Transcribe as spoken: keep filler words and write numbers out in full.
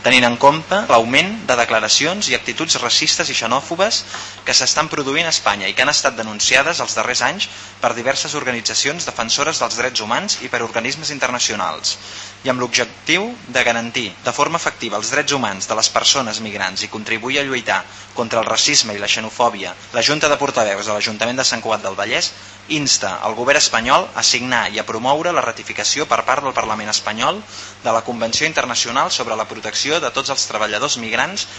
tenint en compte l'augment de declaracions i actituds racistes i xenòfobes que s'estan produint a Espanya i que han estat denunciades els darrers anys per diverses organitzacions defensores dels drets humans i per organismes internacionals, i amb l'objectiu de garantir de forma efectiva els drets humans de les persones migrants i contribuir a lluitar contra el racisme i la xenofòbia. La Junta de Portaveus de l'Ajuntament de Sant Cugat del Vallès insta el govern espanyol a signar i a promoure la ratificació per part del Parlament espanyol de la Convenció Internacional sobre la protecció de tots els treballadors migrants